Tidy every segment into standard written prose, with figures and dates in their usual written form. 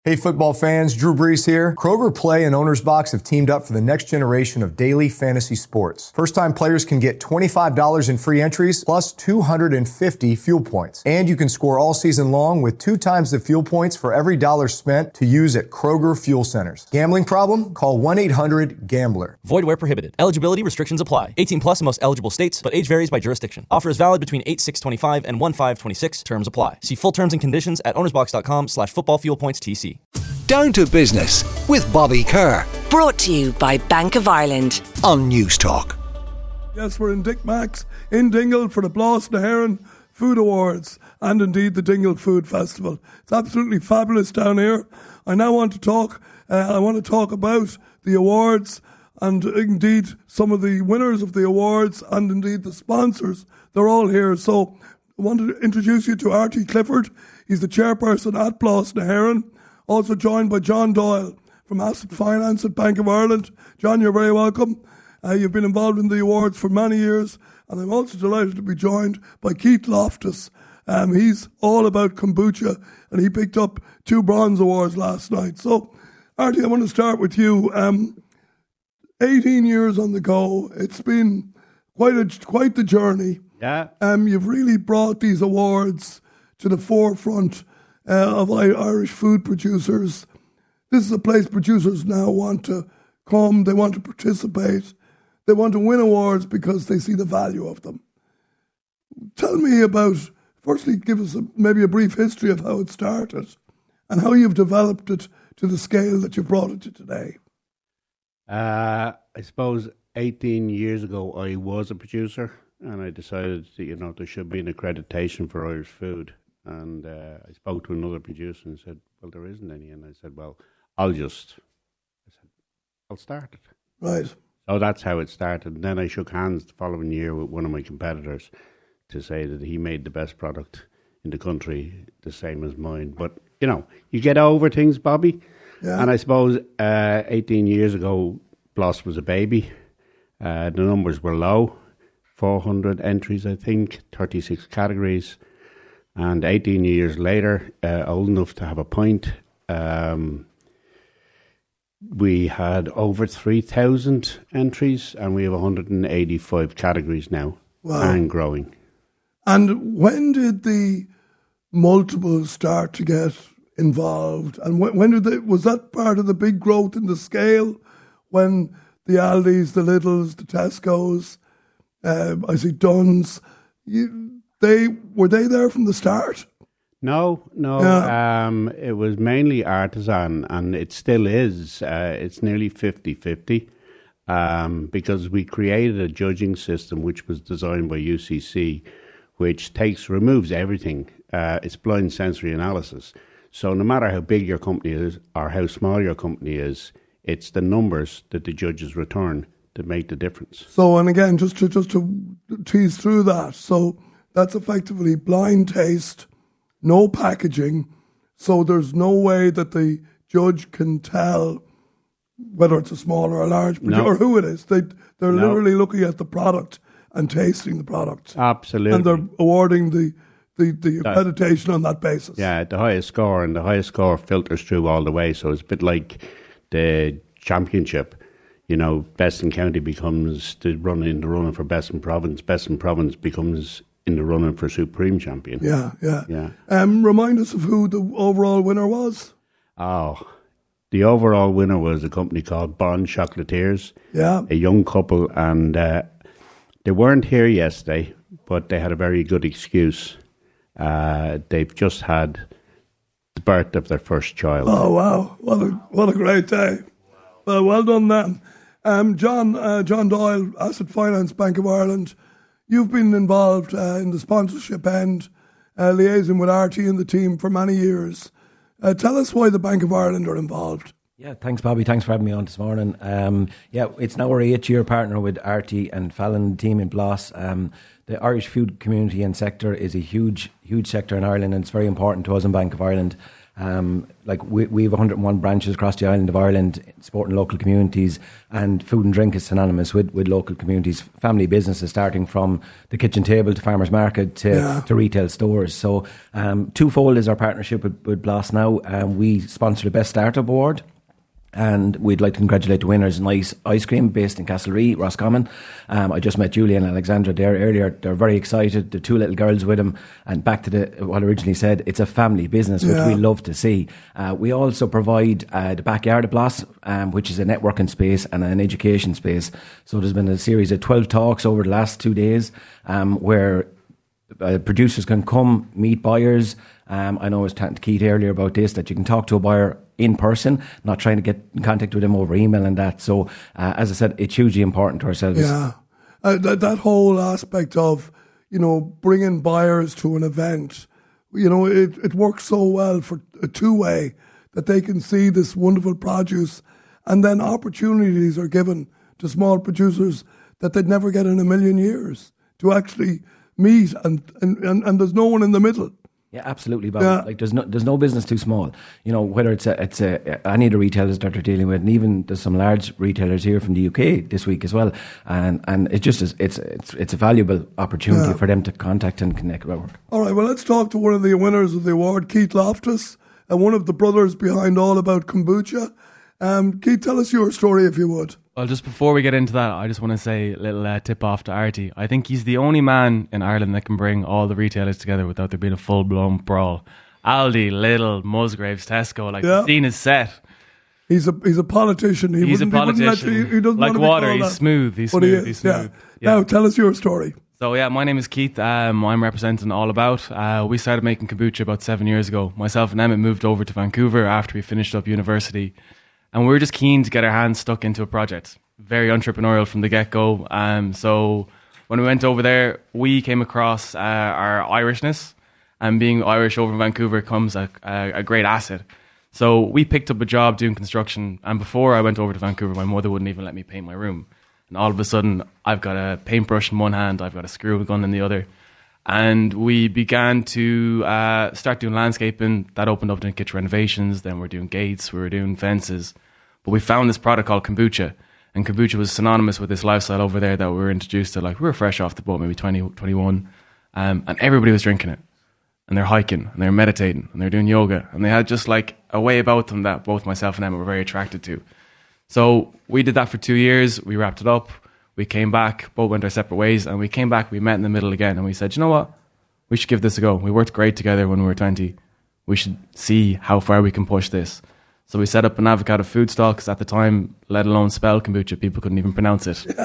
Hey football fans, Drew Brees here. Kroger Play and Owner's Box have teamed up for the next generation of daily fantasy sports. First-time players can get $25 in free entries plus 250 fuel points. And you can score all season long with 2 times the fuel points for every dollar spent to use at Kroger Fuel Centers. Gambling problem? Call 1-800-GAMBLER. Void where prohibited. Eligibility restrictions apply. 18 plus in most eligible states, but age varies by jurisdiction. Offer is valid between 8/6/25 and 1/5/26. Terms apply. See full terms and conditions at ownersbox.com/footballfuelpointstc. Down to Business with Bobby Kerr. Brought to you by Bank of Ireland on News Talk. Yes, we're in Dick Max in Dingle for the Blas na Heron Food Awards and indeed the Dingle Food Festival. It's absolutely fabulous down here. I now want to talk. About the awards and indeed some of the winners of the awards and indeed the sponsors. They're all here. So I want to introduce you to Artie Clifford. He's the chairperson at Blas na Heron. Also joined by John Doyle from Asset Finance at Bank of Ireland. John, you're very welcome. You've been involved in the awards for many years, and I'm also delighted to be joined by Keith Loftus. He's all about kombucha, and he picked up 2 bronze awards last night. So, Artie, I want to start with you. 18 years on the go. It's been quite the journey. Yeah. You've really brought these awards to the forefront of Irish food producers. This is a place producers now want to come, they want to participate, they want to win awards because they see the value of them. Tell me about, firstly, give us maybe a brief history of how it started and how you've developed it to the scale that you've brought it to today. I suppose 18 years ago I was a producer and I decided that, there should be an accreditation for Irish food. And I spoke to another producer and said, well, there isn't any. And I said, well, I'll start it. Right. So that's how it started. And then I shook hands the following year with one of my competitors to say that he made the best product in the country, the same as mine. But, you get over things, Bobby. Yeah. And I suppose 18 years ago, Blas was a baby. The numbers were low, 400 entries, I think, 36 categories. And 18 years later, old enough to have a point, we had over 3,000 entries and we have 185 categories now. Wow. And growing. And when did the multiples start to get involved? And was that part of the big growth in the scale when the Aldis, the Lidls, the Tesco's, I see Dunn's, were they there from the start? No. Yeah. It was mainly artisan, and it still is. It's nearly 50-50 because we created a judging system which was designed by UCC, which removes everything. It's blind sensory analysis. So no matter how big your company is or how small your company is, it's the numbers that the judges return that make the difference. So, and again, just to tease through that, so that's effectively blind taste, no packaging, so there's no way that the judge can tell whether it's a small or a large producer, or who it is. They're literally looking at the product and tasting the product. Absolutely. And they're awarding the accreditation on that basis. Yeah, the highest score, and the highest score filters through all the way, so it's a bit like the championship. Best in county becomes in the running for best in province becomes in the running for supreme champion. Yeah. Remind us of who the overall winner was. Oh, the overall winner was a company called Bond Chocolatiers. Yeah. A young couple, and they weren't here yesterday, but they had a very good excuse. They've just had the birth of their first child. Oh, wow. What a great day. Well done then. John Doyle, Asset Finance, Bank of Ireland. You've been involved in the sponsorship end, liaising with Artie and the team for many years. Tell us why the Bank of Ireland are involved. Yeah, thanks, Bobby. Thanks for having me on this morning. It's now our 8th-year partner with Artie and Fallon team in Blas. The Irish food community and sector is a huge sector in Ireland, and it's very important to us in Bank of Ireland. Like we have 101 branches across the island of Ireland, supporting local communities, and food and drink is synonymous with local communities, family businesses, starting from the kitchen table to farmers market to retail stores. So twofold is our partnership with Bloss now. We sponsor the Best Startup Award, and we'd like to congratulate the winners. Nice Ice Cream, based in Castlerea, Roscommon. I just met Julia and Alexandra there earlier. They're very excited. The two little girls with them. And back to what I originally said, it's a family business, which we love to see. We also provide the backyard of Bloss, which is a networking space and an education space. So there's been a series of 12 talks over the last 2 days where producers can come meet buyers. I know I was talking to Keith earlier about this, that you can talk to a buyer in person, not trying to get in contact with them over email and that. So, as I said, it's hugely important to ourselves. Yeah, that whole aspect of, bringing buyers to an event, it works so well for a two-way, that they can see this wonderful produce, and then opportunities are given to small producers that they'd never get in a million years to actually meet, and there's no one in the middle. Yeah, absolutely, Bob. Yeah. Like there's no business too small. Whether it's any of the retailers that they're dealing with, and even there's some large retailers here from the UK this week as well. And it just is it's a valuable opportunity for them to contact and connect with our work. All right, well, let's talk to one of the winners of the award, Keith Loftus, and one of the brothers behind All About Kombucha. Keith, tell us your story if you would. Well, just before we get into that, I just want to say a little tip off to Artie. I think he's the only man in Ireland that can bring all the retailers together without there being a full-blown brawl. Aldi, Lidl, Musgraves, Tesco, the scene is set. He's a politician. He's a politician. He doesn't like water, he's smooth. He's smooth. Yeah. Now, tell us your story. So, my name is Keith. I'm representing All About. We started making kombucha about 7 years ago. Myself and Emmett moved over to Vancouver after we finished up university. And we were just keen to get our hands stuck into a project. Very entrepreneurial from the get-go. So when we went over there, we came across our Irishness. And being Irish over in Vancouver comes a great asset. So we picked up a job doing construction. And before I went over to Vancouver, my mother wouldn't even let me paint my room. And all of a sudden, I've got a paintbrush in one hand, I've got a screw gun in the other. And we began to start doing landscaping. That opened up to kitchen renovations. Then we're doing gates, we were doing fences. But we found this product called kombucha. And kombucha was synonymous with this lifestyle over there that we were introduced to. We were fresh off the boat, maybe 20, 21. And everybody was drinking it. And they're hiking, and they're meditating, and they're doing yoga. And they had just a way about them that both myself and Emma were very attracted to. So we did that for 2 years. We wrapped it up. We came back, both went our separate ways, and we came back, we met in the middle again, and we said, you know what? We should give this a go. We worked great together when we were 20. We should see how far we can push this. So we set up an avocado food stall, because at the time, let alone spell kombucha, people couldn't even pronounce it. Yeah.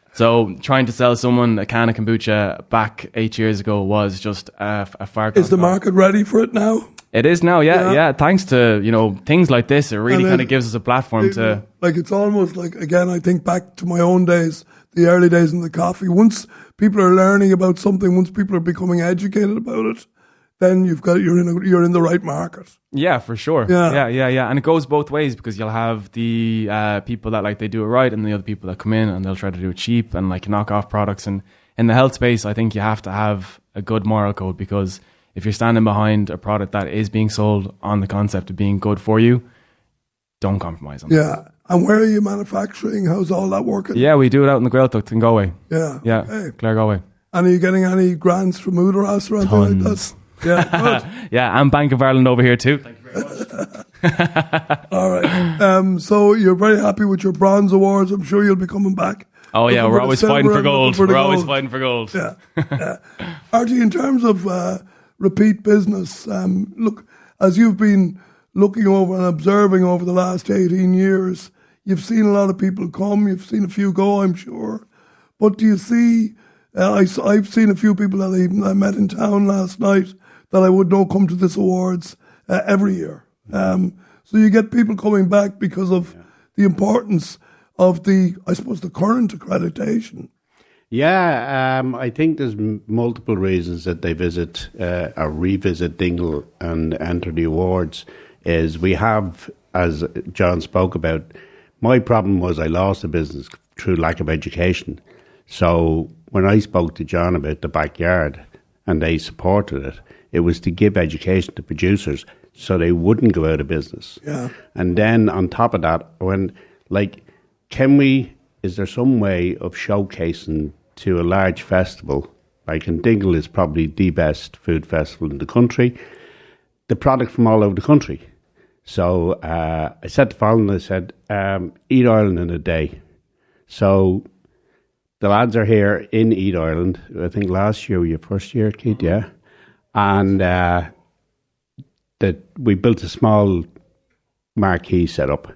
So trying to sell someone a can of kombucha back 8 years ago was just a far cry. Is the market ready for it now? It is now, yeah. Thanks to, things like this, it really kind of gives us a platform to... It's almost again, I think back to my own days, the early days in the coffee. Once people are learning about something, once people are becoming educated about it, then you're in the right market. Yeah, for sure. Yeah. And it goes both ways, because you'll have the people that they do it right, and the other people that come in and they'll try to do it cheap and knock off products. And in the health space, I think you have to have a good moral code, because if you're standing behind a product that is being sold on the concept of being good for you, don't compromise on that. Yeah. And where are you manufacturing? How's all that working? Yeah, we do it out in the Gaeltacht in Galway. Yeah. Okay. Clare, Galway. And are you getting any grants from Udaras or anything like that? Yeah, good. Yeah, and Bank of Ireland over here too. Thank you very much. All right. So you're very happy with your bronze awards. I'm sure you'll be coming back. Oh yeah, we're always fighting for gold. We're always fighting for gold. Yeah. Artie, in terms of repeat business, look, as you've been looking over and observing over the last 18 years, you've seen a lot of people come, you've seen a few go, I'm sure. But do you see, I've seen a few people that I met in town last night that I would know come to this awards every year. So you get people coming back because of the importance of the current accreditation. Yeah, I think there's multiple reasons that they visit or revisit Dingle and enter the awards. Is we have, as John spoke about, my problem was I lost the business through lack of education. So when I spoke to John about the backyard and they supported it, it was to give education to producers so they wouldn't go out of business. Yeah. And then on top of that, is there some way of showcasing to a large festival, like in Dingle is probably the best food festival in the country, the product from all over the country. So I said to Fallon, I said, Eat Ireland in a day. So the lads are here in Eat Ireland. I think last year, your first year, Keith, yeah? And that we built a small marquee setup.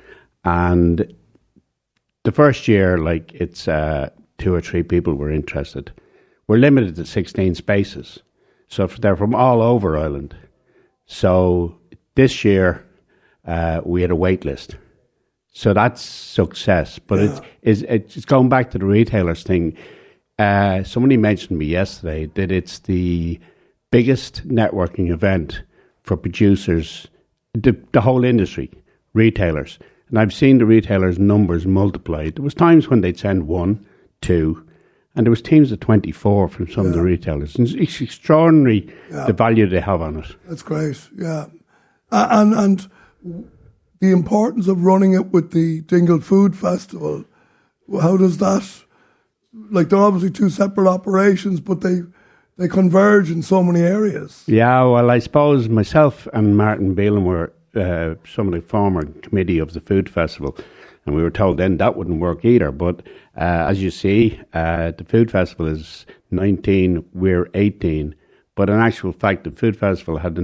And the first year, like, it's 2 or 3 people were interested. We're limited to 16 spaces. So they're from all over Ireland. So this year, we had a wait list. So that's success. But it's going back to the retailers thing. Somebody mentioned me yesterday that it's the biggest networking event for producers, the whole industry, retailers. And I've seen the retailers' numbers multiplied. There was times when they'd send 1, 2, and there was teams of 24 from some of the retailers. And it's extraordinary the value they have on it. That's great, yeah. And the importance of running it with the Dingle Food Festival, how does that, like, they're obviously 2 separate operations, but they converge in so many areas. Yeah, well, I suppose myself and Martin Beelan were some of the former committee of the food festival, and we were told then that wouldn't work either. But as you see, the food festival is 19, we're 18. But in actual fact, the food festival had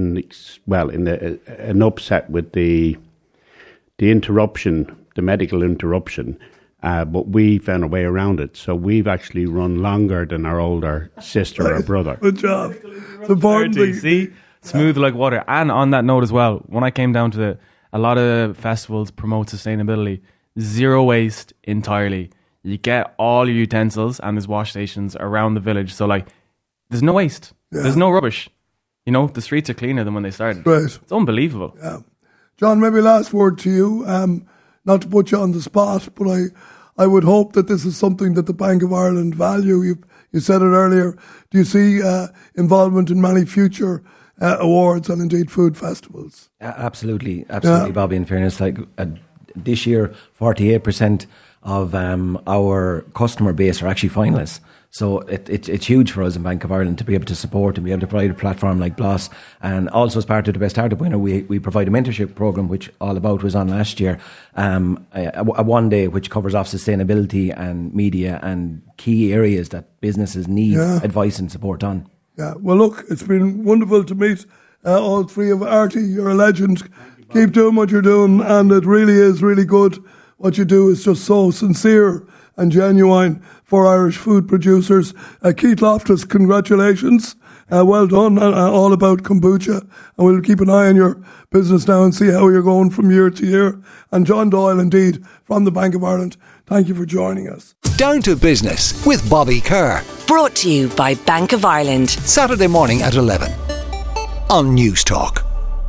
an upset with the interruption, the medical interruption. But we found a way around it. So we've actually run longer than our older sister or brother. Good job. It's important. See? Smooth like water. And on that note as well, when I came down to a lot of festivals promote sustainability, 0 waste entirely. You get all your utensils and there's wash stations around the village. So, like, there's no waste. Yeah. There's no rubbish. You know, the streets are cleaner than when they started. Right. It's unbelievable. Yeah. John, maybe last word to you. Not to put you on the spot, but I would hope that this is something that the Bank of Ireland value. You said it earlier. Do you see involvement in many future awards and indeed food festivals? Absolutely, Bobby. In fairness, like this year, 48% of our customer base are actually finalists. So it's huge for us in Bank of Ireland to be able to support and be able to provide a platform like BLOS. And also as part of the Best Startup Winner, we provide a mentorship program, which All About was on last year, a 1 day which covers off sustainability and media and key areas that businesses need advice and support on. Yeah, well, look, it's been wonderful to meet all 3 of Artie. You're a legend. Keep doing what you're doing, and it really is really good. What you do is just so sincere and genuine for Irish food producers. Keith Loftus, congratulations. Well done. All About kombucha. And we'll keep an eye on your business now and see how you're going from year to year. And John Doyle, indeed, from the Bank of Ireland, thank you for joining us. Down to Business with Bobby Kerr. Brought to you by Bank of Ireland. Saturday morning at 11 on News Talk.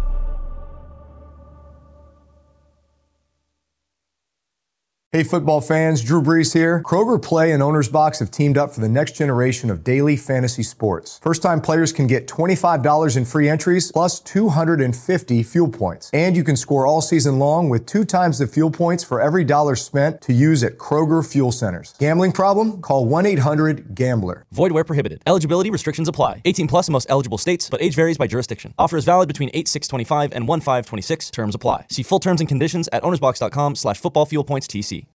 Hey football fans, Drew Brees here. Kroger Play and Owner's Box have teamed up for the next generation of daily fantasy sports. First-time players can get $25 in free entries plus 250 fuel points. And you can score all season long with 2 times the fuel points for every dollar spent to use at Kroger fuel centers. Gambling problem? Call 1-800-GAMBLER. Void where prohibited. Eligibility restrictions apply. 18 plus in most eligible states, but age varies by jurisdiction. Offer is valid between 8/6/25 and 1/5/26. Terms apply. See full terms and conditions at ownersbox.com/footballfuelpointstc.